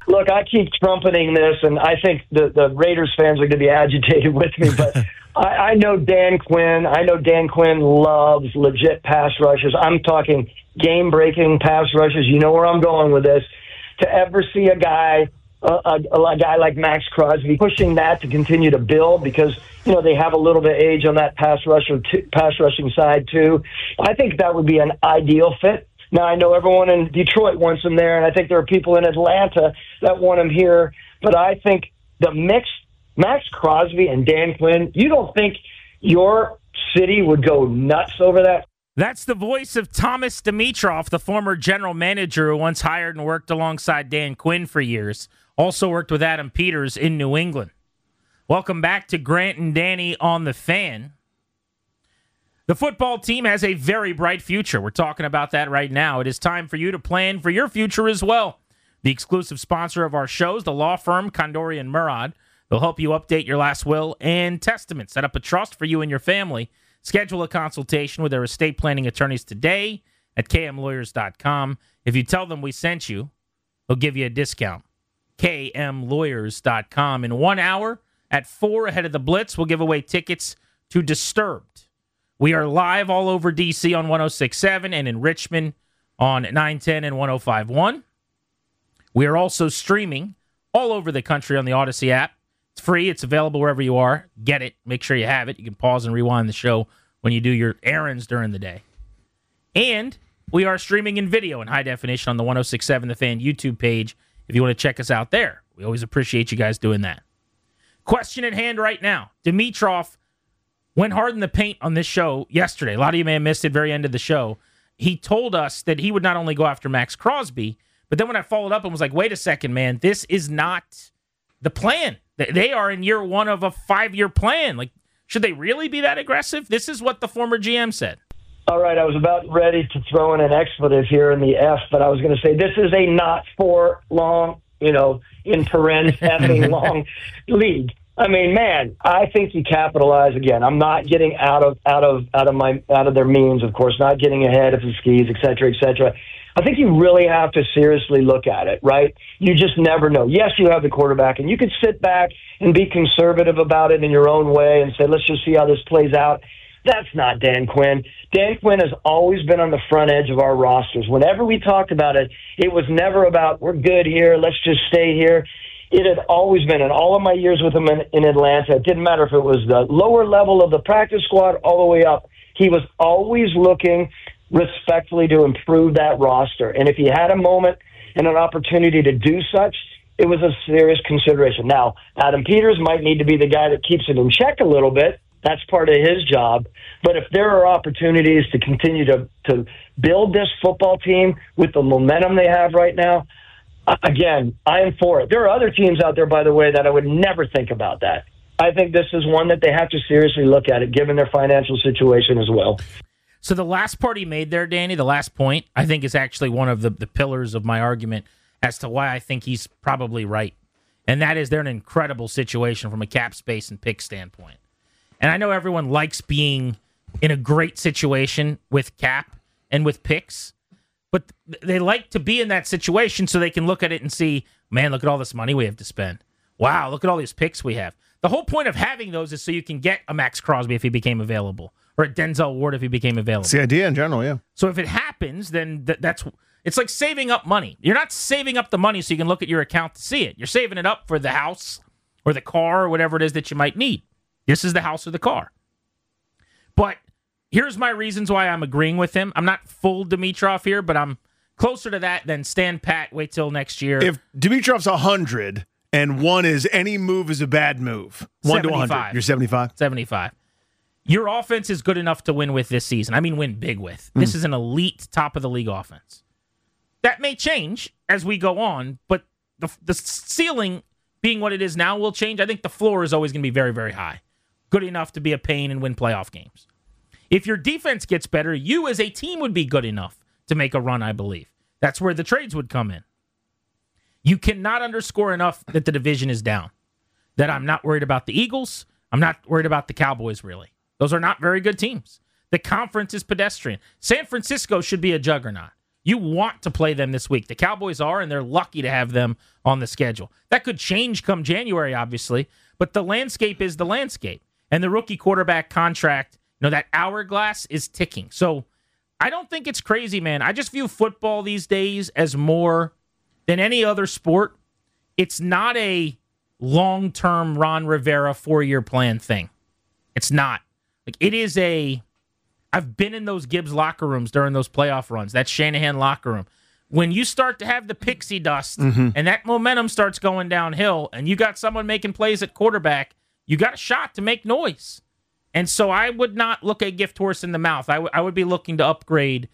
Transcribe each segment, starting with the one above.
Look, I keep trumpeting this, and I think the Raiders fans are going to be agitated with me, but I know Dan Quinn. I know Dan Quinn loves legit pass rushers. I'm talking game-breaking pass rushers. You know where I'm going with this. To ever see a guy like Max Crosby pushing that to continue to build because, they have a little bit of age on that pass rushing side, too. I think that would be an ideal fit. Now, I know everyone in Detroit wants him there, and I think there are people in Atlanta that want him here. But I think the mix, Max Crosby and Dan Quinn, you don't think your city would go nuts over that? That's the voice of Thomas Dimitroff, the former general manager who once hired and worked alongside Dan Quinn for years. Also worked with Adam Peters in New England. Welcome back to Grant and Danny on The Fan. The football team has a very bright future. We're talking about that right now. It is time for you to plan for your future as well. The exclusive sponsor of our shows, the law firm Condori and Murad. They'll help you update your last will and testament, set up a trust for you and your family. Schedule a consultation with their estate planning attorneys today at kmlawyers.com. If you tell them we sent you, they'll give you a discount. kmlawyers.com. In 1 hour at 4 ahead of the Blitz, we'll give away tickets to Disturbed. We are live all over D.C. on 106.7 and in Richmond on 910 and 105.1. We are also streaming all over the country on the Odyssey app. It's free. It's available wherever you are. Get it. Make sure you have it. You can pause and rewind the show when you do your errands during the day. And we are streaming in video in high definition on the 106.7 The Fan YouTube page if you want to check us out there. We always appreciate you guys doing that. Question at hand right now. Dimitroff went hard in the paint on this show yesterday. A lot of you may have missed it, very end of the show. He told us that he would not only go after Max Crosby, but then when I followed up and was like, wait a second, man, this is not the plan. They are in year one of a 5-year plan. Like, should they really be that aggressive? This is what the former GM said. All right, I was about ready to throw in an expletive here in the F, but I was going to say this is a not for long, in paren, effing long league. I mean, man, I think you capitalize again. I'm not getting out of their means, of course, not getting ahead of the skis, et cetera, et cetera. I think you really have to seriously look at it, right? You just never know. Yes, you have the quarterback, and you could sit back and be conservative about it in your own way and say, let's just see how this plays out. That's not Dan Quinn. Dan Quinn has always been on the front edge of our rosters. Whenever we talked about it, it was never about, we're good here, let's just stay here. It had always been, in all of my years with him in Atlanta, it didn't matter if it was the lower level of the practice squad all the way up. He was always looking respectfully to improve that roster. And if he had a moment and an opportunity to do such, it was a serious consideration. Now, Adam Peters might need to be the guy that keeps it in check a little bit. That's part of his job. But if there are opportunities to continue to build this football team with the momentum they have right now, again, I am for it. There are other teams out there, by the way, that I would never think about that. I think this is one that they have to seriously look at it, given their financial situation as well. So the last part he made there, Danny, the last point, I think is actually one of the pillars of my argument as to why I think he's probably right. And that is they're in an incredible situation from a cap space and pick standpoint. And I know everyone likes being in a great situation with cap and with picks, but they like to be in that situation so they can look at it and see, man, look at all this money we have to spend. Wow, look at all these picks we have. The whole point of having those is so you can get a Max Crosby if he became available, or a Denzel Ward if he became available. It's the idea in general, yeah. So if it happens, then it's like saving up money. You're not saving up the money so you can look at your account to see it. You're saving it up for the house or the car or whatever it is that you might need. This is the house or the car. But here's my reasons why I'm agreeing with him. I'm not full Dimitroff here, but I'm closer to that than stand pat, wait till next year. If Dimitroff's 100 and one is any move is a bad move, 1 to 100, you're 75? 75. Your offense is good enough to win with this season. I mean, win big with. This is an elite top-of-the-league offense. That may change as we go on, but the ceiling being what it is now will change. I think the floor is always going to be very, very high. Good enough to be a pain and win playoff games. If your defense gets better, you as a team would be good enough to make a run, I believe. That's where the trades would come in. You cannot underscore enough that the division is down. That I'm not worried about the Eagles. I'm not worried about the Cowboys, really. Those are not very good teams. The conference is pedestrian. San Francisco should be a juggernaut. You want to play them this week. The Cowboys are, and they're lucky to have them on the schedule. That could change come January, obviously, but the landscape is the landscape. And the rookie quarterback contract, that hourglass is ticking. So I don't think it's crazy, man. I just view football these days as more than any other sport. It's not a long-term Ron Rivera 4-year plan thing. It's not. It is I've been in those Gibbs locker rooms during those playoff runs, that Shanahan locker room. When you start to have the pixie dust and that momentum starts going downhill and you got someone making plays at quarterback, you got a shot to make noise. And so I would not look a gift horse in the mouth. I would be looking to upgrade,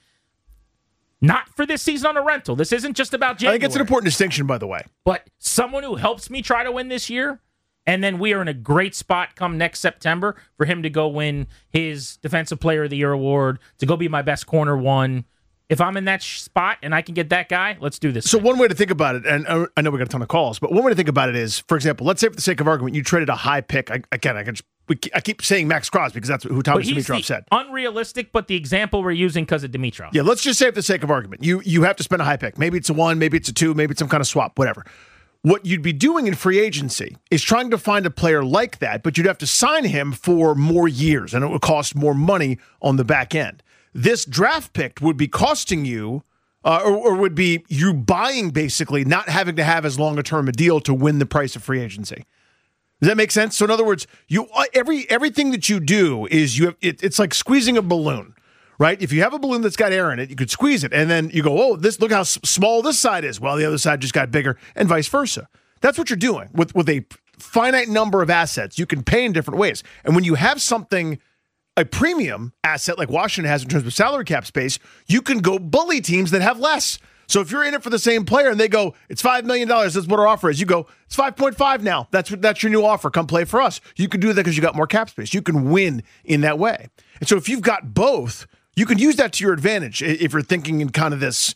not for this season on a rental. This isn't just about January. I think it's an important distinction, by the way. But someone who helps me try to win this year, and then we are in a great spot come next September for him to go win his Defensive Player of the Year award, to go be my best corner one. If I'm in that spot and I can get that guy, let's do this. So one way to think about it, and I know we got a ton of calls, but one way to think about it is, for example, let's say for the sake of argument, you traded a high pick. I keep saying Max Crosby because that's who Thomas Dimitroff said. Unrealistic, but the example we're using because of Dimitroff. Yeah, let's just say for the sake of argument, you have to spend a high pick. Maybe it's a 1, maybe it's a 2, maybe it's some kind of swap, whatever. What you'd be doing in free agency is trying to find a player like that, but you'd have to sign him for more years, and it would cost more money on the back end. This draft pick would be costing you, or would be you buying, basically, not having to have as long a term a deal to win the price of free agency. Does that make sense? So in other words, everything that you do is it's like squeezing a balloon. Right? If you have a balloon that's got air in it, you could squeeze it, and then you go, oh, look how small this side is. Well, the other side just got bigger, and vice versa. That's what you're doing with a finite number of assets. You can pay in different ways. And when you have something, a premium asset like Washington has in terms of salary cap space, you can go bully teams that have less. So if you're in it for the same player and they go, it's $5 million, that's what our offer is. You go, it's 5.5 now. That's your new offer. Come play for us. You can do that because you got more cap space. You can win in that way. And so if you've got both, you can use that to your advantage if you're thinking in kind of this,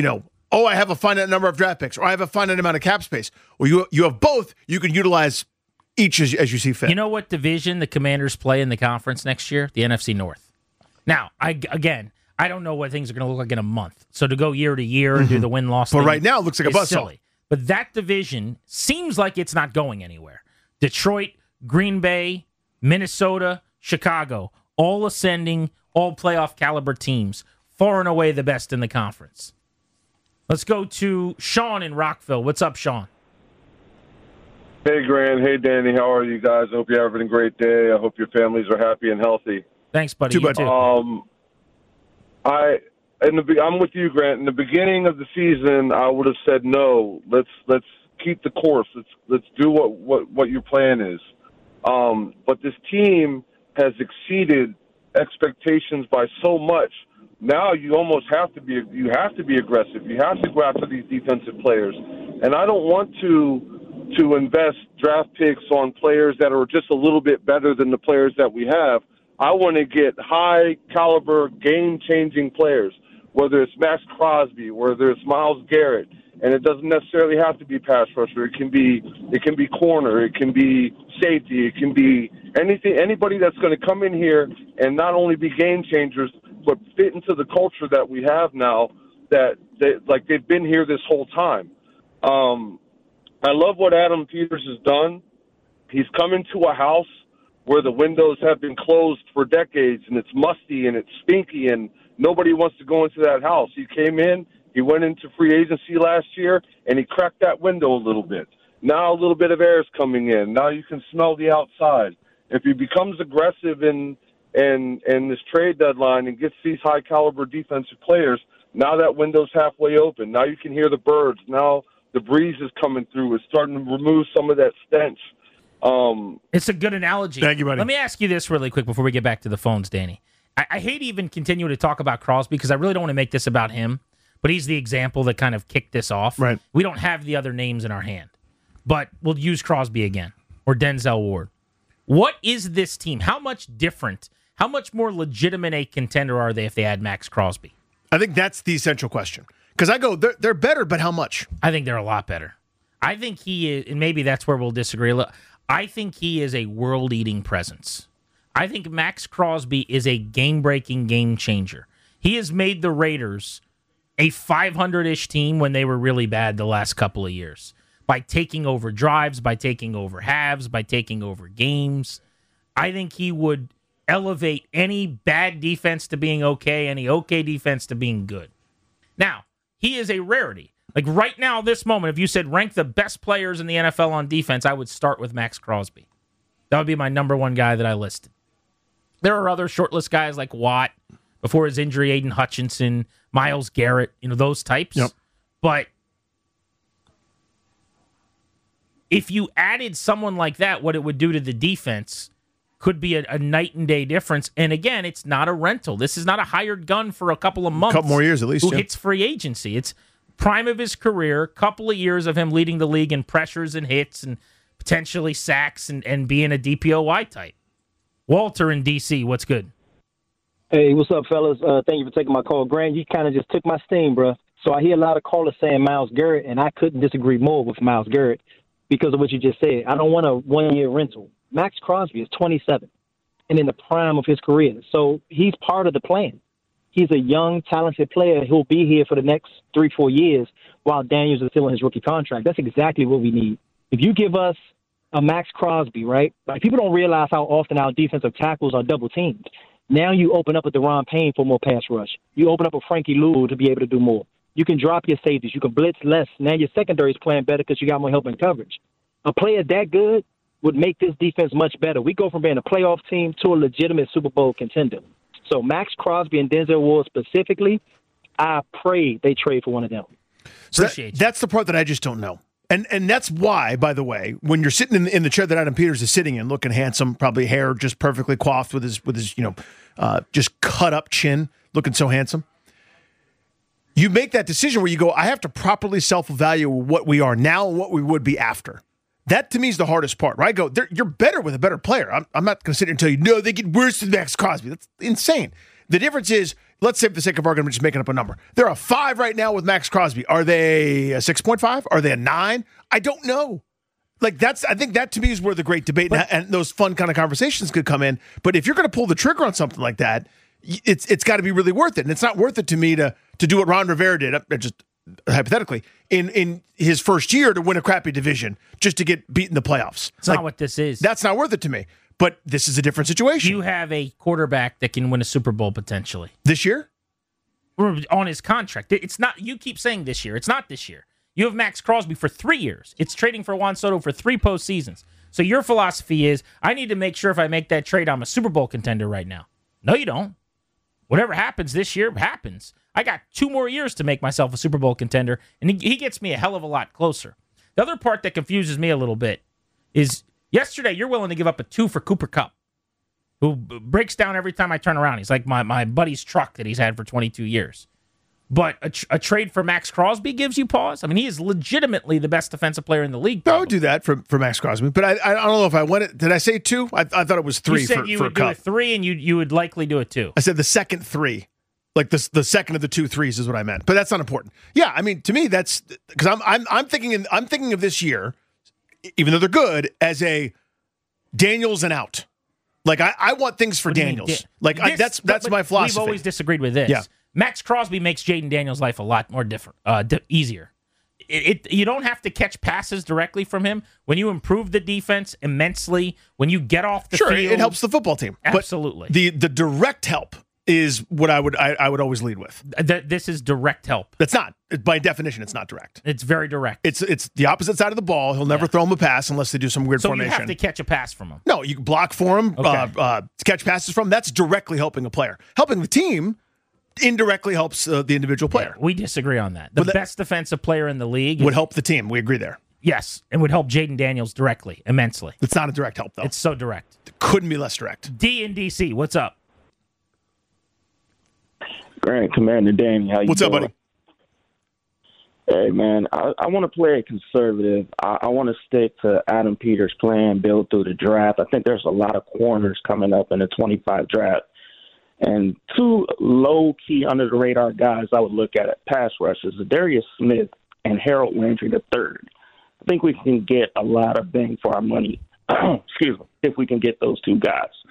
I have a finite number of draft picks, or I have a finite amount of cap space. Well, you have both. You can utilize each as you see fit. You know what division the Commanders play in the conference next year? The NFC North. Now, I don't know what things are going to look like in a month. So to go year to year and do the win-loss thing, right now, it looks like a buzzsaw. Silly. But that division seems like it's not going anywhere. Detroit, Green Bay, Minnesota, Chicago, all ascending, all playoff caliber teams, far and away the best in the conference. Let's go to Sean in Rockville. What's up, Sean? Hey, Grant. Hey, Danny. How are you guys? I hope you're having a great day. I hope your families are happy and healthy. Thanks, buddy. You too. I'm with you, Grant. In the beginning of the season, I would have said no. Let's keep the course. Let's do what your plan is. But this team has exceeded expectations by so much. Now you almost have to be aggressive. You have to go after these defensive players. And I don't want to invest draft picks on players that are just a little bit better than the players that we have. I want to get high caliber, game changing players, whether it's Max Crosby, whether it's Myles Garrett. And it doesn't necessarily have to be pass rusher. It can be corner. It can be safety. It can be anybody that's going to come in here and not only be game changers, but fit into the culture that we have now. That they've been here this whole time. I love what Adam Peters has done. He's come into a house where the windows have been closed for decades, and it's musty and it's stinky, and nobody wants to go into that house. He came in. He went into free agency last year, and he cracked that window a little bit. Now a little bit of air is coming in. Now you can smell the outside. If he becomes aggressive in this trade deadline and gets these high-caliber defensive players, now that window's halfway open. Now you can hear the birds. Now the breeze is coming through. It's starting to remove some of that stench. It's a good analogy. Thank you, buddy. Let me ask you this really quick before we get back to the phones, Danny. I hate even continuing to talk about Crosby because I really don't want to make this about him. But he's the example that kind of kicked this off. Right. We don't have the other names in our hand. But we'll use Crosby again or Denzel Ward. What is this team? How much different, how much more legitimate a contender are they if they had Max Crosby? I think that's the essential question. Because I go, they're better, but how much? I think they're a lot better. I think he is, and maybe that's where we'll disagree a little. I think he is a world-eating presence. I think Max Crosby is a game-breaking game changer. He has made the Raiders a 500-ish team when they were really bad the last couple of years by taking over drives, by taking over halves, by taking over games. I think he would elevate any bad defense to being okay, any okay defense to being good. Now, he is a rarity. Like right now, this moment, if you said rank the best players in the NFL on defense, I would start with Max Crosby. That would be my number one guy that I listed. There are other shortlist guys like Watt, before his injury, Aiden Hutchinson, Myles Garrett, those types. Yep. But if you added someone like that, what it would do to the defense could be a night and day difference. And again, it's not a rental. This is not a hired gun for a couple of months. A couple more years at least. Who hits free agency. It's prime of his career, couple of years of him leading the league in pressures and hits and potentially sacks and being a DPOY type. Walter in D.C., what's good? Hey, what's up, fellas? Thank you for taking my call. Grant, you kind of just took my steam, bro. So I hear a lot of callers saying Myles Garrett, and I couldn't disagree more with Myles Garrett because of what you just said. I don't want a one-year rental. Max Crosby is 27 and in the prime of his career. So he's part of the plan. He's a young, talented player who'll be here for the next 3-4 years while Daniels is still in his rookie contract. That's exactly what we need. If you give us a Max Crosby, right? Like, people don't realize how often our defensive tackles are double teamed. Now you open up a Deron Payne for more pass rush. You open up a Frankie Louw to be able to do more. You can drop your safeties. You can blitz less. Now your secondary is playing better because you got more help in coverage. A player that good would make this defense much better. We go from being a playoff team to a legitimate Super Bowl contender. So Max Crosby and Denzel Ward specifically, I pray they trade for one of them. So that's the part that I just don't know. And that's why, by the way, when you're sitting in the chair that Adam Peters is sitting in, looking handsome, probably hair just perfectly coiffed with his just cut up chin, looking so handsome, you make that decision where you go, I have to properly self-evaluate what we are now and what we would be after. That, to me, is the hardest part, right? I go, you're better with a better player. I'm not going to sit here and tell you, no, they get worse than Max Crosby. That's insane. The difference is, let's say for the sake of argument, just making up a number. They're a 5 right now with Max Crosby. Are they a 6.5? Are they a 9? I don't know. Like, I think that to me is where the great debate and those fun kind of conversations could come in. But if you're going to pull the trigger on something like that, it's got to be really worth it. And it's not worth it to me to do what Ron Rivera did, just hypothetically, in his first year to win a crappy division just to get beat in the playoffs. It's not what this is. That's not worth it to me. But this is a different situation. You have a quarterback that can win a Super Bowl potentially. This year? On his contract. It's not. You keep saying this year. It's not this year. You have Max Crosby for 3 years. It's trading for Juan Soto for 3 postseasons. So your philosophy is, I need to make sure if I make that trade, I'm a Super Bowl contender right now. No, you don't. Whatever happens this year, happens. I got 2 more years to make myself a Super Bowl contender, and he gets me a hell of a lot closer. The other part that confuses me a little bit is yesterday you're willing to give up a 2 for Cooper Kupp, who breaks down every time I turn around. He's like my buddy's truck that he's had for 22 years. But a trade for Max Crosby gives you pause? I mean, he is legitimately the best defensive player in the league. I would do that for Max Crosby, but I don't know if I went it. Did I say 2? I thought it was 3 you said for you for would Kupp. do a 3, and you would likely do a 2. I said the second 3. Like the second of the 2 threes is what I meant, but that's not important. Yeah, I mean, to me, that's because I'm thinking of this year, even though they're good, as a Daniels and out. Like I want things for Daniels. That's my philosophy. We've always disagreed with this. Yeah. Max Crosby makes Jaden Daniels' life a lot more different, easier. You don't have to catch passes directly from him. When you improve the defense immensely, when you get off the field, it helps the football team. Absolutely. But the direct help is what I would always lead with. This is direct help. That's not, by definition, it's not direct. It's very direct. It's the opposite side of the ball. He'll never throw him a pass unless they do some weird formation. So you have to catch a pass from him. No, you can block for him, Okay. Catch passes from him. That's directly helping a player. Helping the team indirectly helps the individual player. Yeah, we disagree on that. The best defensive player in the league would help the team. We agree there. Yes, and would help Jaden Daniels directly, immensely. It's not a direct help, though. It's so direct. It couldn't be less direct. D in DC, what's up? Grant, Commander Danny, how you What's doing? up, buddy? Hey, man, I want to play it conservative. I want to stick to Adam Peters' plan, build through the draft. I think there's a lot of corners coming up in the 25 draft. And 2 low-key, under-the-radar guys I would look at pass rushers, Darius Smith and Harold Landry III. I think we can get a lot of bang for our money, excuse me, if we can get those 2 guys.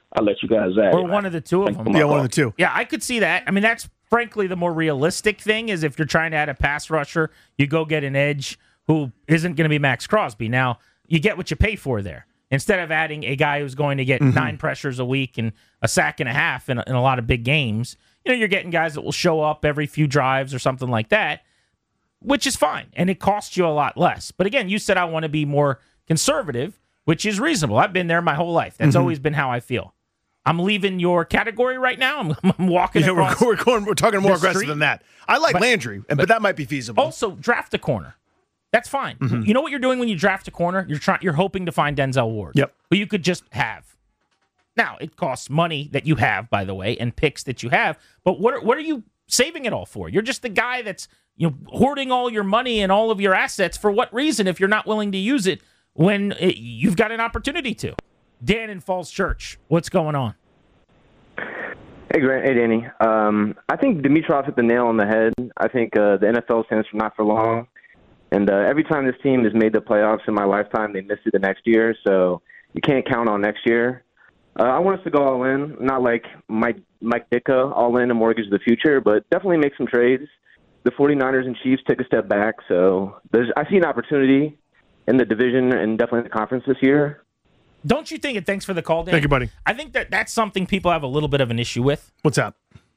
I'll let you guys at Or it. one of the two of them. Yeah, one of the two. Yeah, I could see that. I mean, that's frankly the more realistic thing is if you're trying to add a pass rusher, you go get an edge who isn't going to be Max Crosby. Now, you get what you pay for there. Instead of adding a guy who's going to get 9 pressures a week and a sack and a half in a lot of big games, you're getting guys that will show up every few drives or something like that, which is fine. And it costs you a lot less. But again, you said I want to be more conservative, which is reasonable. I've been there my whole life. That's always been how I feel. I'm leaving your category right now. I'm walking across. We're talking more aggressive street. than that. I like Landry, but that might be feasible. Also, draft a corner. That's fine. You know what you're doing when you draft a corner? You're hoping to find Denzel Ward. Yep. Who you could just have. Now, it costs money that you have, by the way, and picks that you have. But what are you saving it all for? You're just the guy that's hoarding all your money and all of your assets. For what reason if you're not willing to use it when you've got an opportunity to? Dan in Falls Church, what's going on? Hey, Grant. Hey, Danny. I think Dimitrov hit the nail on the head. I think the NFL stands for not for long. And every time this team has made the playoffs in my lifetime, they miss it the next year. So you can't count on next year. I want us to go all in, not like Mike Ditka, all in and mortgage the future, but definitely make some trades. The 49ers and Chiefs took a step back. So I see an opportunity in the division and definitely in the conference this year. Don't you think, and thanks for the call, Dan. Thank you, buddy. I think that's something people have a little bit of an issue with. What's that?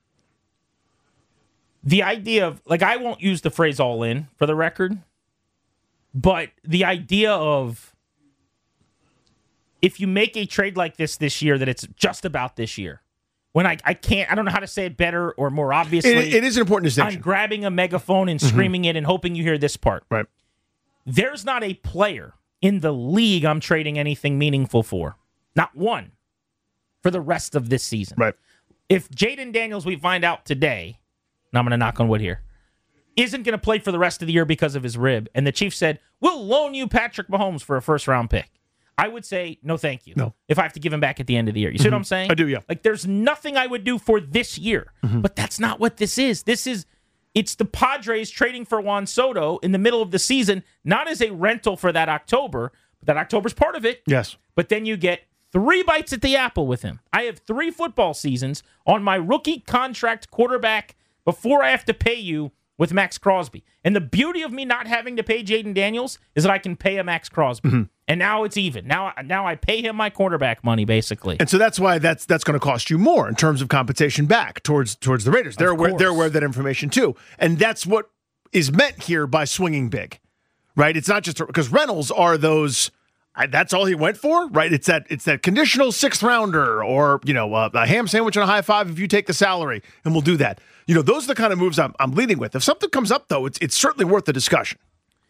The idea of, I won't use the phrase all in for the record, but the idea of if you make a trade like this year, that it's just about this year. When I don't know how to say it better or more obviously. It is an important distinction. I'm grabbing a megaphone and screaming it and hoping you hear this part. Right. There's not a player in the league I'm trading anything meaningful for. Not one. For the rest of this season. Right. If Jaden Daniels, we find out today, and I'm going to knock on wood here, isn't going to play for the rest of the year because of his rib, and the Chiefs said, we'll loan you Patrick Mahomes for a first-round pick, I would say, no, thank you. No. If I have to give him back at the end of the year. You see what I'm saying? I do, yeah. There's nothing I would do for this year. But that's not what this is. It's the Padres trading for Juan Soto in the middle of the season, not as a rental for that October, but that October's part of it. Yes. But then you get 3 bites at the apple with him. I have 3 football seasons on my rookie contract quarterback before I have to pay you with Max Crosby. And the beauty of me not having to pay Jaden Daniels is that I can pay a Max Crosby. And now it's even. Now I pay him my quarterback money, basically. And so that's why that's going to cost you more in terms of compensation back towards the Raiders. They're aware of that information too. And that's what is meant here by swinging big, right? It's not just because Reynolds are those. That's all he went for, right? It's that conditional 6th rounder, or a ham sandwich and a high five if you take the salary, and we'll do that. Those are the kind of moves I'm leading with. If something comes up though, it's certainly worth the discussion.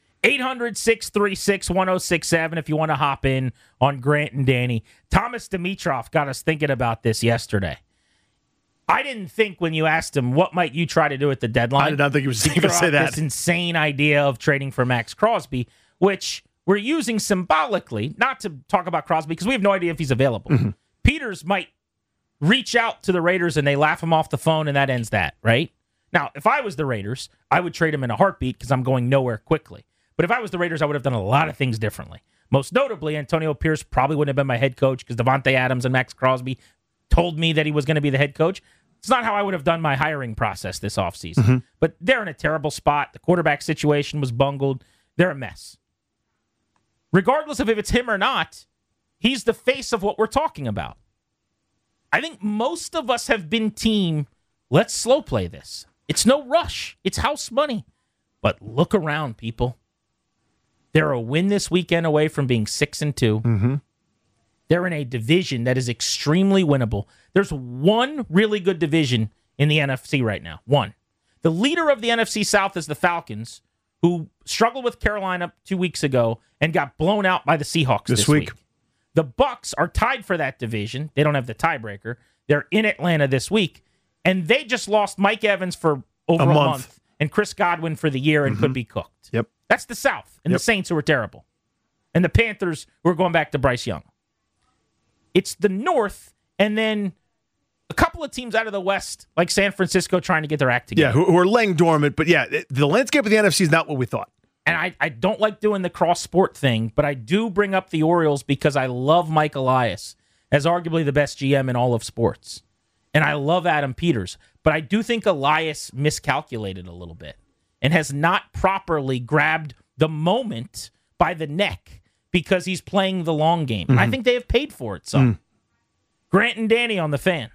800-636-1067 if you want to hop in on Grant and Danny. Thomas Dimitrov got us thinking about this yesterday. I didn't think when you asked him what might you try to do at the deadline. I did not think he was going to say that. This insane idea of trading for Max Crosby, which we're using symbolically, not to talk about Crosby because we have no idea if he's available. Peters might reach out to the Raiders and they laugh him off the phone and that ends that, right? Now, if I was the Raiders, I would trade him in a heartbeat because I'm going nowhere quickly. But if I was the Raiders, I would have done a lot of things differently. Most notably, Antonio Pierce probably wouldn't have been my head coach because Devontae Adams and Max Crosby told me that he was going to be the head coach. It's not how I would have done my hiring process this offseason. But they're in a terrible spot. The quarterback situation was bungled. They're a mess. Regardless of if it's him or not, he's the face of what we're talking about. I think most of us have been team, let's slow play this. It's no rush. It's house money. But look around, people. They're a win this weekend away from being 6-2. They're in a division that is extremely winnable. There's one really good division in the NFC right now. One. The leader of the NFC South is the Falcons, who struggled with Carolina 2 weeks ago and got blown out by the Seahawks this week. The Bucs are tied for that division. They don't have the tiebreaker. They're in Atlanta this week, and they just lost Mike Evans for over a month and Chris Godwin for the year and could be cooked. Yep. That's the South, and the Saints, who are terrible, and the Panthers, who are going back to Bryce Young. It's the North, and then a couple of teams out of the West, like San Francisco, trying to get their act together. Yeah, who are laying dormant. But yeah, the landscape of the NFC is not what we thought. And I don't like doing the cross-sport thing, but I do bring up the Orioles because I love Mike Elias. as arguably the best GM in all of sports. And I love Adam Peters, but I do think Elias miscalculated a little bit and has not properly grabbed the moment by the neck because he's playing the long game. And I think they have paid for it some. Grant and Danny on the Fan.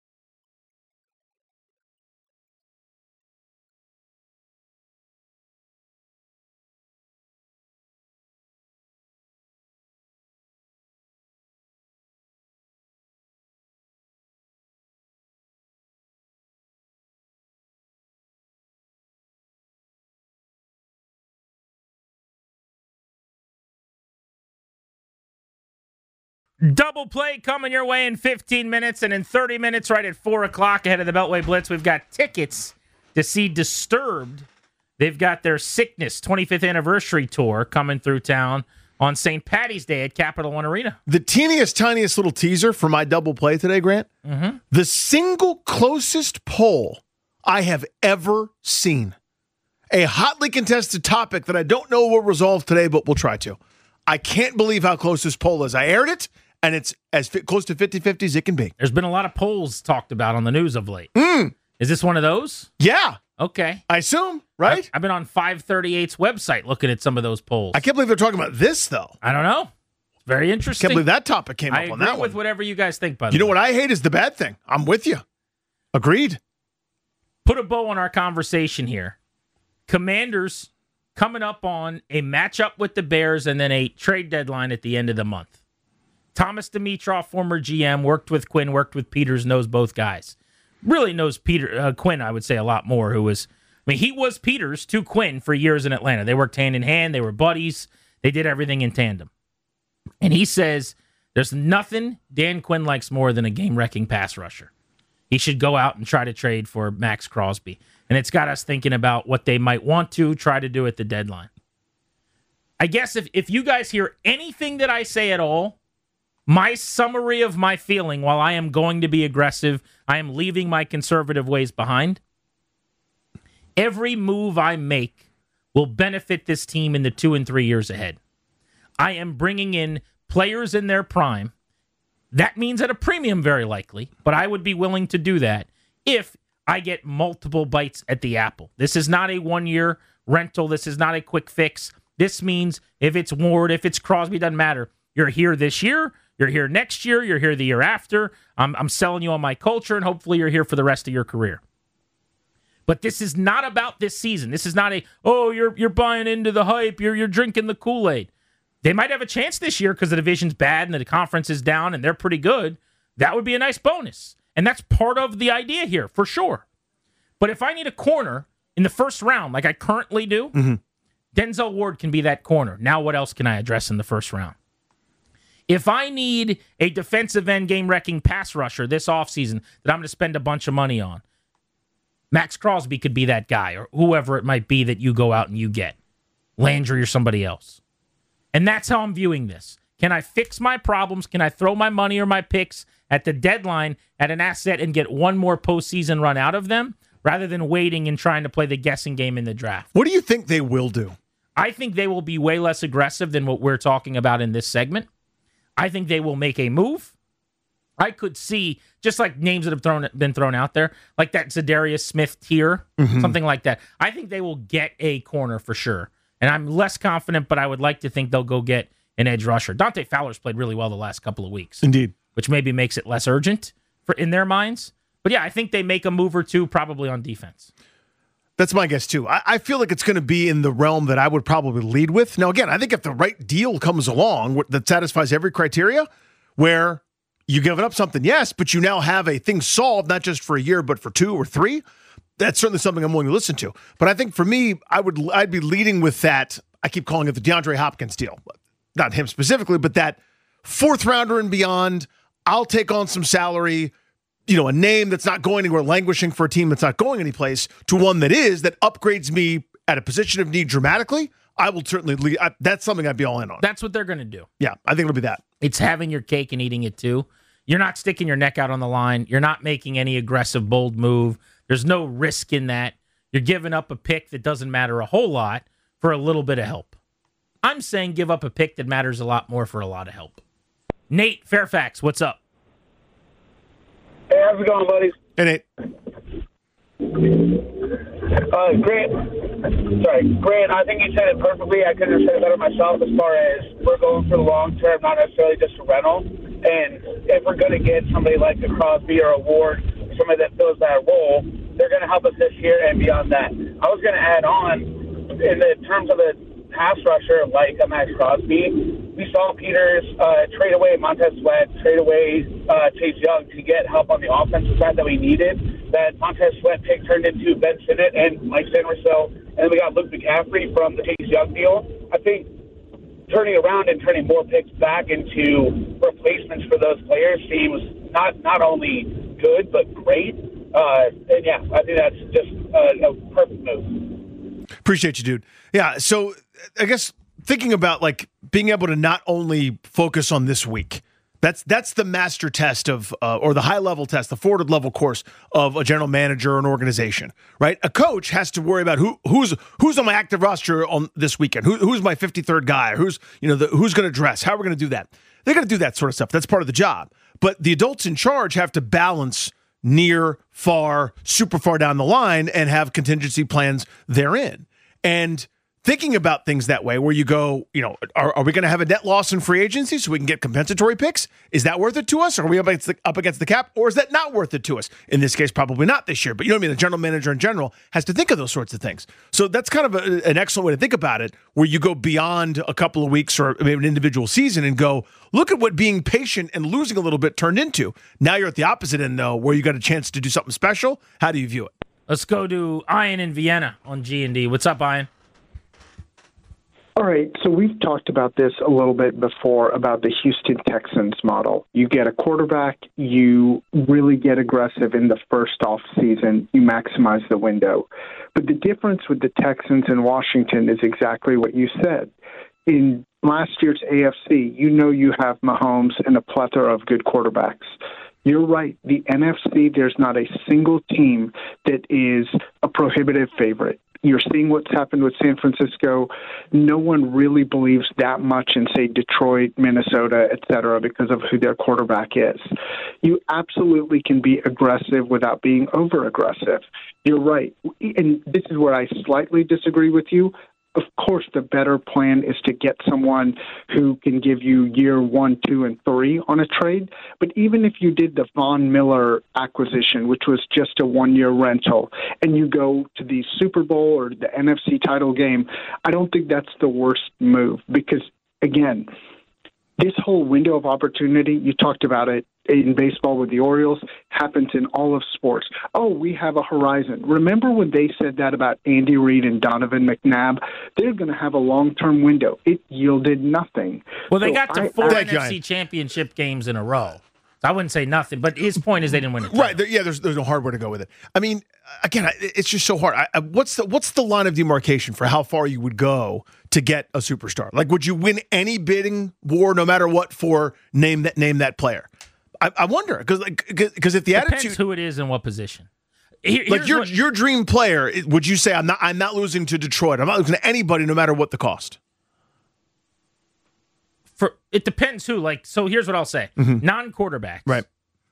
Double play coming your way in 15 minutes, and in 30 minutes, right at 4 o'clock ahead of the Beltway Blitz, we've got tickets to see Disturbed. They've got their Sickness 25th anniversary tour coming through town on St. Patty's Day at Capital One Arena. The tiniest little teaser for my double play today, Grant. The single closest poll I have ever seen. A hotly contested topic that I don't know will resolve today, but we'll try to. I can't believe how close this poll is. I aired it, and it's as close to 50-50 as it can be. There's been a lot of polls talked about on the news of late. Is this one of those? Yeah. Okay. I assume, right? I've been on 538's website looking at some of those polls. I can't believe they're talking about this, though. I don't know. It's very interesting. Can't believe that topic came up on that one. I agree with whatever you guys think, by the way. You know what I hate is the bad thing. I'm with you. Agreed. Put a bow on our conversation here. Commanders coming up on a matchup with the Bears and then a trade deadline at the end of the month. Thomas Dimitroff, former GM, worked with Quinn, worked with Peters, knows both guys. Really knows Quinn, I would say, a lot more, he was Peters to Quinn for years in Atlanta. They worked hand in hand. They were buddies. They did everything in tandem. And he says there's nothing Dan Quinn likes more than a game-wrecking pass rusher. He should go out and try to trade for Max Crosby. And it's got us thinking about what they might want to try to do at the deadline. I guess if you guys hear anything that I say at all, my summary of my feeling, while I am going to be aggressive, I am leaving my conservative ways behind. Every move I make will benefit this team in the 2 and 3 years ahead. I am bringing in players in their prime. That means at a premium, very likely, but I would be willing to do that if I get multiple bites at the apple. This is not a one-year rental. This is not a quick fix. This means if it's Ward, if it's Crosby, doesn't matter. You're here this year. You're here next year. You're here the year after. I'm selling you on my culture, and hopefully you're here for the rest of your career. But this is not about this season. This is not you're buying into the hype. You're drinking the Kool-Aid. They might have a chance this year because the division's bad and the conference is down and they're pretty good. That would be a nice bonus. And that's part of the idea here, for sure. But if I need a corner in the first round, like I currently do, Denzel Ward can be that corner. Now what else can I address in the first round? If I need a defensive end game-wrecking pass rusher this offseason that I'm going to spend a bunch of money on, Max Crosby could be that guy, or whoever it might be that you go out and you get. Landry or somebody else. And that's how I'm viewing this. Can I fix my problems? Can I throw my money or my picks at the deadline at an asset and get one more postseason run out of them rather than waiting and trying to play the guessing game in the draft? What do you think they will do? I think they will be way less aggressive than what we're talking about in this segment. I think they will make a move. I could see, just like names that have been thrown out there, like that Zadarius Smith tier, something like that. I think they will get a corner for sure. And I'm less confident, but I would like to think they'll go get an edge rusher. Dante Fowler's played really well the last couple of weeks. Indeed. Which maybe makes it less urgent in their minds. But yeah, I think they make a move or two probably on defense. That's my guess, too. I feel like it's going to be in the realm that I would probably lead with. Now, again, I think if the right deal comes along that satisfies every criteria, where you give up something, yes, but you now have a thing solved, not just for a year, but for 2 or 3, that's certainly something I'm willing to listen to. But I think for me, I'd be leading with that. I keep calling it the DeAndre Hopkins deal. Not him specifically, but that 4th rounder and beyond. I'll take on some salary, a name that's not going anywhere, languishing for a team that's not going anyplace, to one that upgrades me at a position of need dramatically. I will certainly lead. That's something I'd be all in on. That's what they're going to do. Yeah, I think it'll be that. It's having your cake and eating it too. You're not sticking your neck out on the line. You're not making any aggressive, bold move. There's no risk in that. You're giving up a pick that doesn't matter a whole lot for a little bit of help. I'm saying give up a pick that matters a lot more for a lot of help. Nate Fairfax, what's up? Hey, how's it going, buddies? And it, Grant, I think you said it perfectly. I couldn't have said it better myself as far as we're going for the long term, not necessarily just a rental. And if we're going to get somebody like a Crosby or a Ward, somebody that fills that role, they're going to help us this year and beyond that. I was going to add on, in the terms of a pass rusher like a Max Crosby, we saw Peters trade away Montez Sweat, trade away Chase Young to get help on the offensive side that we needed. That Montez Sweat pick turned into Ben Sinnott and Mike Sanderson, and then we got Luke McCaffrey from the Chase Young deal. I think turning around and turning more picks back into replacements for those players seems not only good but great. And yeah, I think that's just a perfect move. appreciate you, dude. Yeah, so I guess thinking about like being able to not only focus on this week. That's the master test of, or the high level test, the forward level course of a general manager or an organization, right? A coach has to worry about who's on my active roster on this weekend, who's my 53rd guy, who's going to dress, how we're going to do that. They're going to do that sort of stuff. That's part of the job. But the adults in charge have to balance near, far, super far down the line and have contingency plans therein. And thinking about things that way, where you go, are we going to have a net loss in free agency so we can get compensatory picks? Is that worth it to us? Are we up against the cap? Or is that not worth it to us? In this case, probably not this year. But you know what I mean? The general manager in general has to think of those sorts of things. So that's kind of an excellent way to think about it, where you go beyond a couple of weeks or maybe an individual season and go, look at what being patient and losing a little bit turned into. Now you're at the opposite end, though, where you got a chance to do something special. How do you view it? Let's go to Ian in Vienna on G&D. What's up, Ian? All right, so we've talked about this a little bit before about the Houston Texans model. You get a quarterback, you really get aggressive in the first off season, you maximize the window. But the difference with the Texans and Washington is exactly what you said. In last year's AFC, you have Mahomes and a plethora of good quarterbacks. You're right. The NFC, there's not a single team that is a prohibitive favorite. You're seeing what's happened with San Francisco. No one really believes that much in, say, Detroit, Minnesota, et cetera, because of who their quarterback is. You absolutely can be aggressive without being over-aggressive. You're right. And this is where I slightly disagree with you. Of course, the better plan is to get someone who can give you year 1, 2, and 3 on a trade. But even if you did the Von Miller acquisition, which was just a 1-year rental, and you go to the Super Bowl or the NFC title game, I don't think that's the worst move because, again, this whole window of opportunity, you talked about it in baseball with the Orioles, happens in all of sports. Oh, we have a horizon. Remember when they said that about Andy Reid and Donovan McNabb? They're going to have a long-term window. It yielded nothing. Well, they got to 4 NFC championship games in a row. So I wouldn't say nothing, but his point is they didn't win it. Right. There's no hard way to go with it. I mean, again, it's just so hard. What's the line of demarcation for how far you would go to get a superstar? Like, would you win any bidding war, no matter what, for name that player? I wonder, because if the Depends attitude, who it is and what position. Like your dream player, would you say I'm not losing to Detroit? I'm not losing to anybody, no matter what the cost. It depends who. So here's what I'll say: non-quarterbacks. Right.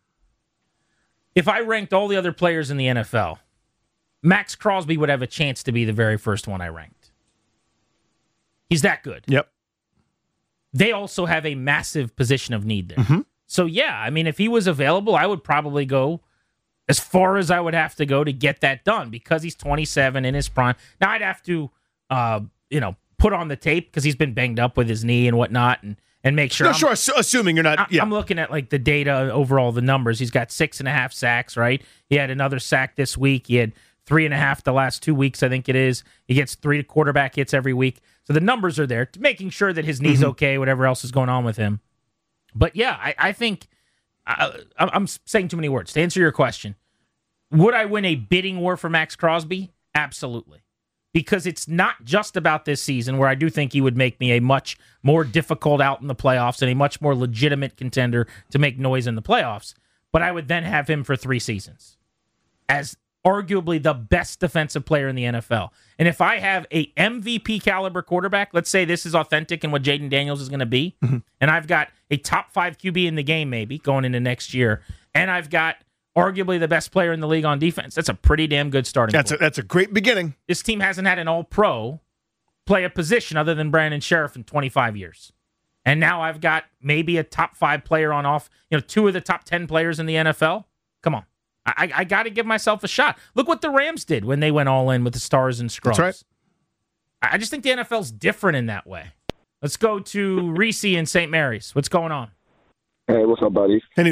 If I ranked all the other players in the NFL, Max Crosby would have a chance to be the very first one I ranked. He's that good. Yep. They also have a massive position of need there. So, yeah, I mean, if he was available, I would probably go as far as I would have to go to get that done because he's 27 in his prime. Now, I'd have to, put on the tape because he's been banged up with his knee and whatnot and make sure. Assuming you're not. I'm looking at, the data overall, the numbers. He's got 6.5 sacks, right? He had another sack this week. He had 3.5 the last 2 weeks, I think it is. He gets 3 quarterback hits every week. So the numbers are there, making sure that his knee's okay, whatever else is going on with him. But, yeah, I think I'm saying too many words. To answer your question, would I win a bidding war for Max Crosby? Absolutely. Because it's not just about this season, where I do think he would make me a much more difficult out in the playoffs and a much more legitimate contender to make noise in the playoffs. But I would then have him for 3 seasons as arguably the best defensive player in the NFL. And if I have a MVP caliber quarterback, let's say this is authentic in what Jaden Daniels is going to be, and I've got a top 5 QB in the game maybe going into next year, and I've got arguably the best player in the league on defense. That's a pretty damn good starting point. That's a great beginning. This team hasn't had an all-pro play a position other than Brandon Sheriff in 25 years. And now I've got maybe a top 5 player on off, 2 of the top 10 players in the NFL. Come on. I got to give myself a shot. Look what the Rams did when they went all in with the stars and scrubs. That's right. I just think the NFL's different in that way. Let's go to Reese in St. Mary's. What's going on? Hey, what's up, buddy? Hey,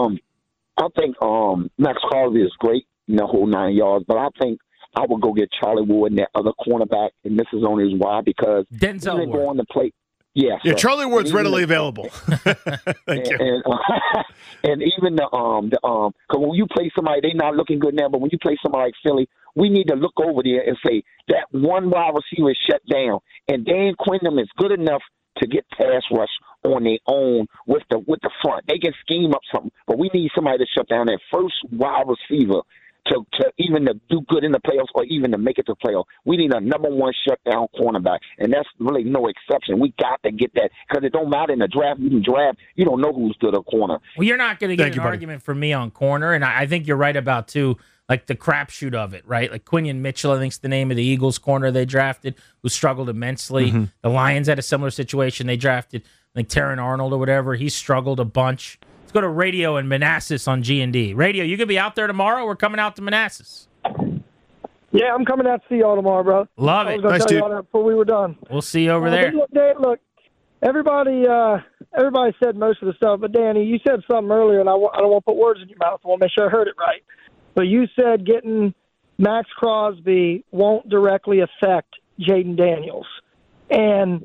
I think Max Crosby is great in the whole 9 yards, but I think I would go get Charlie Ward and that other cornerback, and this is only why because Denzel even Ward. going to play. Yeah, Charlie Ward's readily available. Thank you. And even because when you play somebody, they're not looking good now. But when you play somebody like Philly, we need to look over there and say that one wide receiver is shut down, and Dan Quinn is good enough to get pass rush on their own with the front. They can scheme up something, but we need somebody to shut down that first wide receiver to even to do good in the playoffs or even to make it to the playoffs. We need a number 1 shutdown cornerback, and that's really no exception. We got to get that because it don't matter in the draft. You can draft. You don't know who's good at corner. Well, you're not going to get an argument from me on corner, and I think you're right about, too, like the crapshoot of it, right? Like Quinion Mitchell, I think's the name of the Eagles corner they drafted, who struggled immensely. Mm-hmm. The Lions had a similar situation. They drafted, I think, Taron Arnold or whatever. He struggled a bunch. Let's go to Radio in Manassas on G&D. Radio, you going to be out there tomorrow? We're coming out to Manassas. Yeah, I'm coming out to see y'all tomorrow, bro. Love it. I was going to tell y'all that before we were done. We'll see you over there. Look, everybody said most of the stuff, but Danny, you said something earlier, and I don't want to put words in your mouth. I want to make sure I heard it right. But you said getting Max Crosby won't directly affect Jaden Daniels. And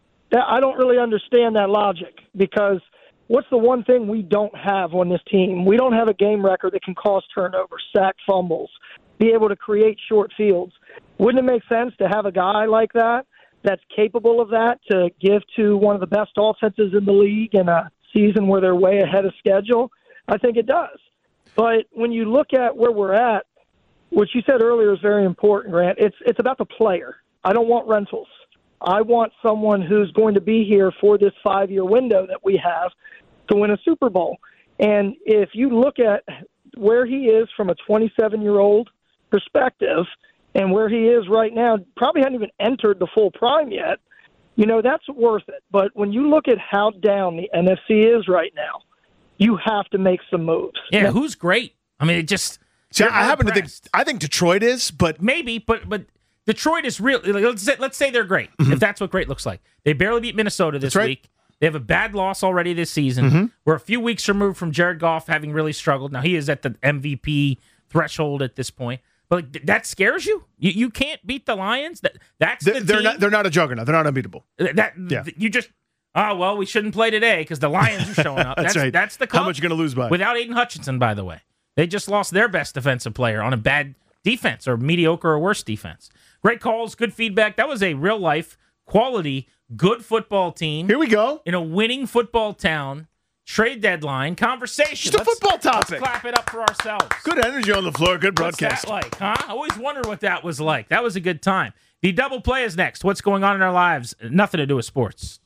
I don't really understand that logic because what's the one thing we don't have on this team? We don't have a game record that can cause turnovers, sack fumbles, be able to create short fields. Wouldn't it make sense to have a guy like that that's capable of that to give to one of the best offenses in the league in a season where they're way ahead of schedule? I think it does. But when you look at where we're at, what you said earlier is very important, Grant. It's about the player. I don't want rentals. I want someone who's going to be here for this 5-year window that we have to win a Super Bowl. And if you look at where he is from a 27-year-old perspective and where he is right now, probably hasn't even entered the full prime yet, that's worth it. But when you look at how down the NFC is right now, you have to make some moves. Yeah, who's great? I mean, it just... See, I happen to think... I think Detroit is, but... Maybe, but Detroit is real... Let's say they're great, if that's what great looks like. They barely beat Minnesota this week. They have a bad loss already this season. Mm-hmm. We're a few weeks removed from Jared Goff having really struggled. Now, he is at the MVP threshold at this point. But that scares you? You can't beat the Lions? That's the team? They're not a juggernaut. They're not unbeatable. You just... Oh, well, we shouldn't play today because the Lions are showing up. That's right. That's the club. How much you going to lose by? Without Aiden Hutchinson, by the way. They just lost their best defensive player on a bad defense or mediocre or worse defense. Great calls, good feedback. That was a real-life, quality, good football team. Here we go. In a winning football town. Trade deadline conversation. Just a football topic. Let's clap it up for ourselves. Good energy on the floor. Good broadcast. What's that like, huh? I always wondered what that was like. That was a good time. The double play is next. What's going on in our lives? Nothing to do with sports.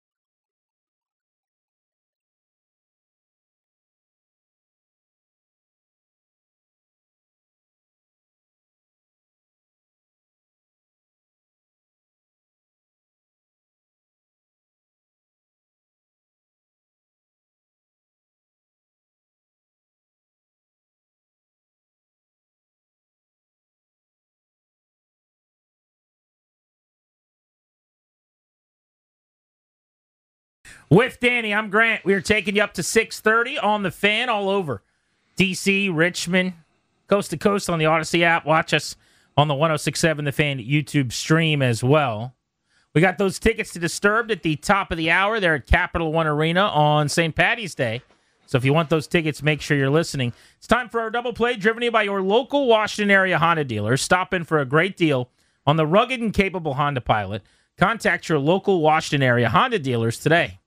With Danny, I'm Grant. We are taking you up to 6:30 on the Fan all over DC, Richmond, coast to coast on the Odyssey app. Watch us on the 106.7 The Fan YouTube stream as well. We got those tickets to Disturbed at the top of the hour. They're at Capital One Arena on St. Patty's Day. So if you want those tickets, make sure you're listening. It's time for our double play, driven to you by your local Washington area Honda dealers. Stop in for a great deal on the rugged and capable Honda Pilot. Contact your local Washington area Honda dealers today.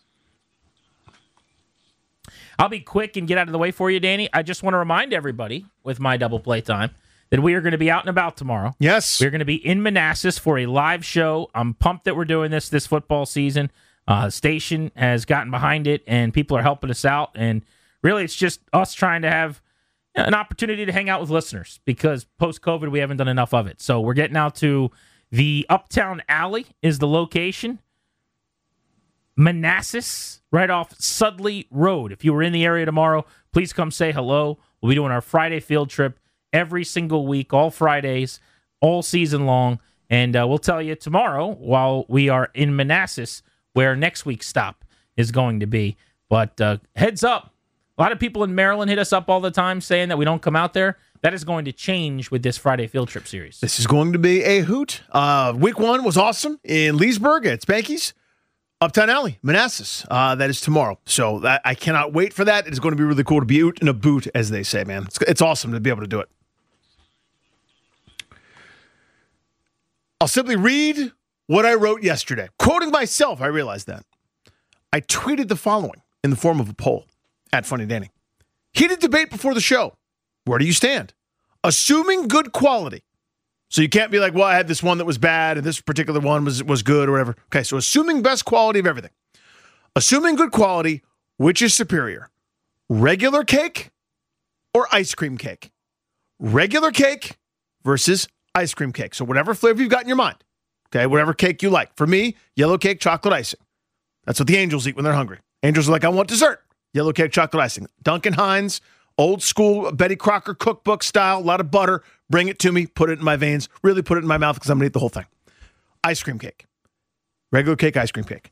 I'll be quick and get out of the way for you, Danny. I just want to remind everybody with my double play time that we are going to be out and about tomorrow. Yes. We're going to be in Manassas for a live show. I'm pumped that we're doing this football season. The station has gotten behind it, and people are helping us out. And really, it's just us trying to have an opportunity to hang out with listeners because post-COVID, we haven't done enough of it. So we're getting out to the Uptown Alley is the location. Manassas, right off Sudley Road. If you were in the area tomorrow, please come say hello. We'll be doing our Friday field trip every single week, all Fridays, all season long. And we'll tell you tomorrow while we are in Manassas where next week's stop is going to be. But heads up, a lot of people in Maryland hit us up all the time saying that we don't come out there. That is going to change with this Friday field trip series. This is going to be a hoot. Week 1 was awesome in Leesburg at Spanky's. Uptown Alley, Manassas. That is tomorrow. So I cannot wait for that. It is going to be really cool to be out in a boot, as they say, man. It's awesome to be able to do it. I'll simply read what I wrote yesterday. Quoting myself, I realized that. I tweeted the following in the form of a poll at Funny Danny. Heated debate before the show. Where do you stand? Assuming good quality. So you can't be like, well, I had this one that was bad and this particular one was good or whatever. Okay, so assuming best quality of everything. Assuming good quality, which is superior? Regular cake or ice cream cake? Regular cake versus ice cream cake. So whatever flavor you've got in your mind. Okay, whatever cake you like. For me, yellow cake, chocolate icing. That's what the angels eat when they're hungry. Angels are like, I want dessert. Yellow cake, chocolate icing. Duncan Hines, old school Betty Crocker cookbook style, a lot of butter. Bring it to me, put it in my veins, really put it in my mouth because I'm going to eat the whole thing. Ice cream cake. Regular cake, ice cream cake.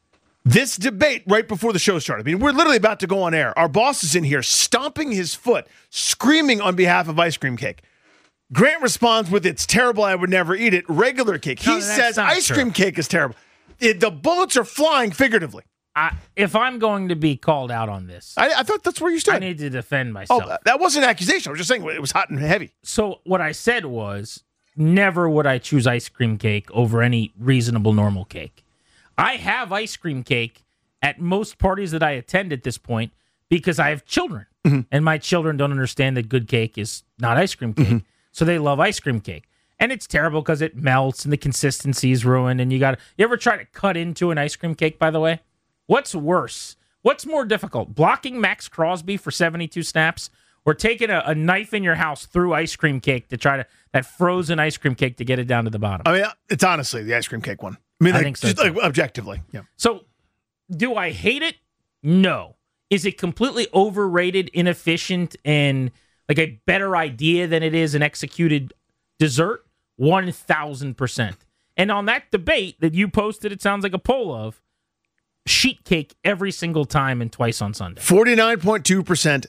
This debate right before the show started. I mean, we're literally about to go on air. Our boss is in here stomping his foot, screaming on behalf of ice cream cake. Grant responds with, it's terrible, I would never eat it. Regular cake. He says ice cream cake is terrible. The bullets are flying figuratively. If I'm going to be called out on this, I thought that's where you stood. I need to defend myself. Oh, that wasn't an accusation. I was just saying it was hot and heavy. So what I said was, never would I choose ice cream cake over any reasonable normal cake. I have ice cream cake at most parties that I attend at this point because I have children. Mm-hmm. And my children don't understand that good cake is not ice cream cake. Mm-hmm. So they love ice cream cake. And it's terrible because it melts and the consistency is ruined. And you ever try to cut into an ice cream cake, by the way? What's worse? What's more difficult? Blocking Max Crosby for 72 snaps or taking a knife in your house through ice cream cake to try to, that frozen ice cream cake to get it down to the bottom? I mean, it's honestly the ice cream cake one. I mean, I think so. Just like objectively. Yeah. So do I hate it? No. Is it completely overrated, inefficient, and like a better idea than it is an executed dessert? 1,000%. And on that debate that you posted, it sounds like a poll of, sheet cake every single time and twice on Sunday. 49.2%,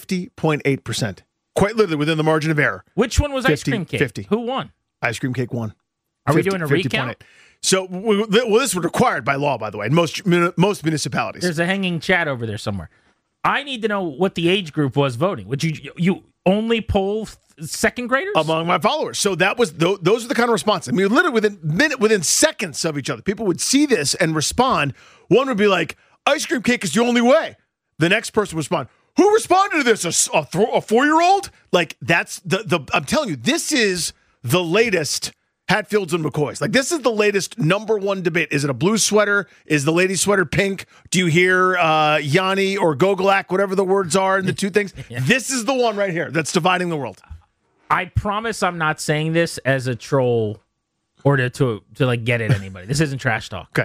50.8%. Quite literally within the margin of error. Which one was 50, ice cream cake? 50. Who won? Ice cream cake won. Are we doing a recount? 50.8. So, well, this was required by law, by the way, in most municipalities. There's a hanging chat over there somewhere. I need to know what the age group was voting. Would you only poll second graders? Among my followers. So that was those are the kind of responses. I mean, literally within seconds of each other, people would see this and respond. One would be like, ice cream cake is the only way. The next person would respond, who responded to this? A 4-year-old? Like, that's I'm telling you, this is the latest Hatfields and McCoys. Like, this is the latest number one debate. Is it a blue sweater? Is the lady sweater pink? Do you hear Yanni or Gogolak, whatever the words are in the two things? Yeah. This is the one right here that's dividing the world. I promise I'm not saying this as a troll or to like get at anybody. This isn't trash talk. Okay.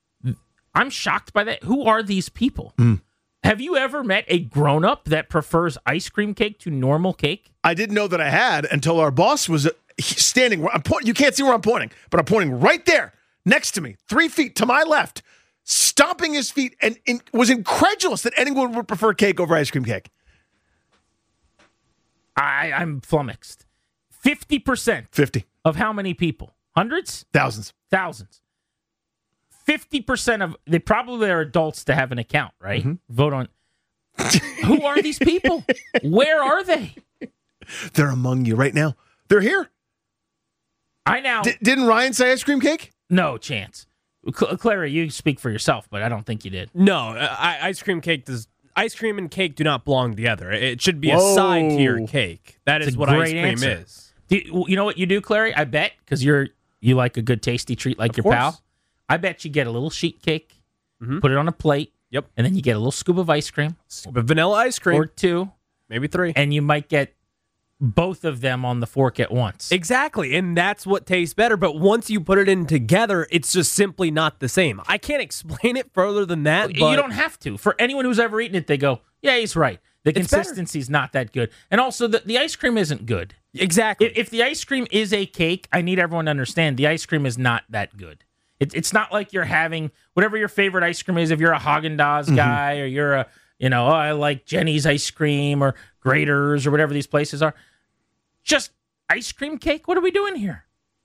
I'm shocked by that. Who are these people? Have you ever met a grown-up that prefers ice cream cake to normal cake? I didn't know that I had until our boss was standing. You can't see where I'm pointing, but I'm pointing right there next to me, 3 feet to my left, stomping his feet, and was incredulous that anyone would prefer cake over ice cream cake. I'm flummoxed. 50%. 50. Of how many people? Hundreds? Thousands. 50% of they probably are adults to have an account, right? Mm-hmm. Vote on. Who are these people? Where are they? They're among you right now. They're here. I now didn't Ryan say ice cream cake? No chance. Clara, you speak for yourself, but I don't think you did. No, ice cream and cake do not belong together. It should be a side to your cake. That is what ice cream is. You know what you do, Clary? I bet because you like a good tasty treat like your pal. I bet you get a little sheet cake, put it on a plate, and then you get a little scoop of ice cream. Scoop of vanilla ice cream. Or two, maybe 3. And you might get both of them on the fork at once. Exactly, and that's what tastes better. But once you put it in together, it's just simply not the same. I can't explain it further than that. You don't have to. For anyone who's ever eaten it, they go, yeah, he's right. The consistency's not that good. And also, the ice cream isn't good. Exactly. If the ice cream is a cake, I need everyone to understand the ice cream is not that good. It's not like you're having whatever your favorite ice cream is. If you're a Haagen-Dazs guy or you're a, I like Jenny's ice cream or Grater's or whatever these places are. Just ice cream cake? What are we doing here?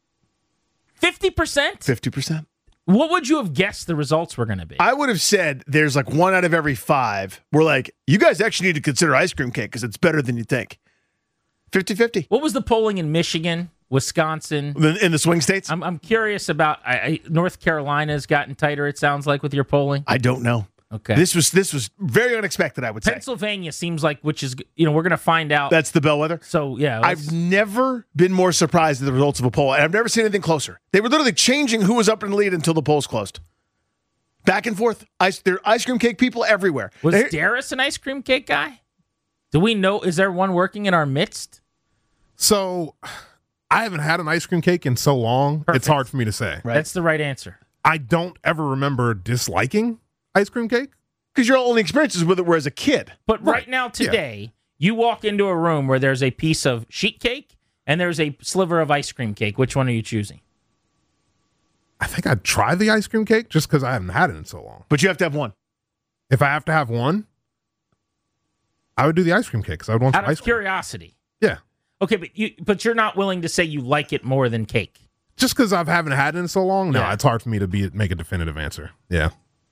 50%? 50%. What would you have guessed the results were going to be? I would have said there's like 1 out of every 5. We're like, you guys actually need to consider ice cream cake because it's better than you think. 50-50. What was the polling in Michigan, Wisconsin? In the swing states? I'm curious about North Carolina's gotten tighter, it sounds like, with your polling. I don't know. Okay. This was very unexpected, I would say. Pennsylvania seems like, which is, we're going to find out. That's the bellwether? So, yeah. I've never been more surprised at the results of a poll, and I've never seen anything closer. They were literally changing who was up in the lead until the polls closed. Back and forth. There are ice cream cake people everywhere. Was Darius an ice cream cake guy? Do we know? Is there one working in our midst? So, I haven't had an ice cream cake in so long, It's hard for me to say. Right. That's the right answer. I don't ever remember disliking ice cream cake. Because your only experiences with it were as a kid. But right now, today, you walk into a room where there's a piece of sheet cake and there's a sliver of ice cream cake. Which one are you choosing? I think I'd try the ice cream cake just because I haven't had it in so long. But you have to have one. If I have to have one, I would do the ice cream cake because I would want some ice cream. Out of curiosity. Yeah. Okay, but you're not willing to say you like it more than cake. Just because I haven't had it in so long? No, it's hard for me to make a definitive answer. Yeah.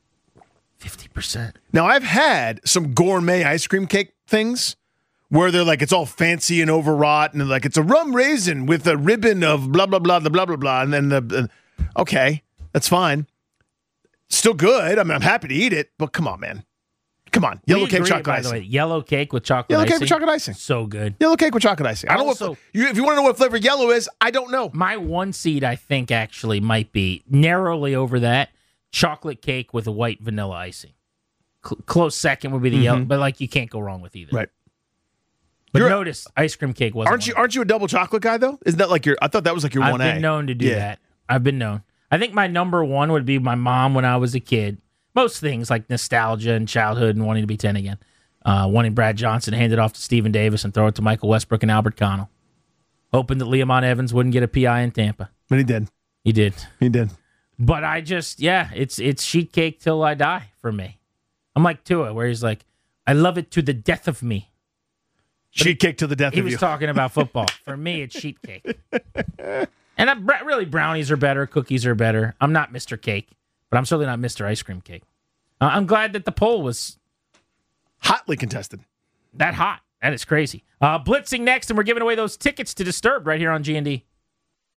50%. Now, I've had some gourmet ice cream cake things where they're like, it's all fancy and overwrought, and like, it's a rum raisin with a ribbon of blah, blah, blah, the blah, blah, blah, and then okay, that's fine. Still good. I mean, I'm happy to eat it, but come on, man. Come on. Yellow cake, chocolate icing. By the way, yellow cake with chocolate icing. Yellow cake with chocolate icing. So good. Yellow cake with chocolate icing. I don't know if you want to know what flavor yellow is, I don't know. My one seed, I think, actually might be narrowly over that. Chocolate cake with a white vanilla icing. Close second would be the yellow, but like you can't go wrong with either. Right. But notice ice cream cake wasn't. Aren't you a double chocolate guy though? Isn't that like I thought that was like your 1A. I've been known to do that. I've been known. I think my number one would be my mom when I was a kid. Most things like nostalgia and childhood and wanting to be 10 again. Wanting Brad Johnson to hand it off to Stephen Davis and throw it to Michael Westbrook and Albert Connell. Hoping that Leamon Evans wouldn't get a PI in Tampa. But he did. He did. He did. But I just, it's sheet cake till I die for me. I'm like Tua, where he's like, I love it to the death of me. Sheet cake to the death of you. He was talking about football. For me, it's sheet cake. And really, brownies are better. Cookies are better. I'm not Mr. Cake, but I'm certainly not Mr. Ice Cream Cake. I'm glad that the poll was hotly contested. That hot. That is crazy. Blitzing next, and we're giving away those tickets to Disturbed right here on G&D.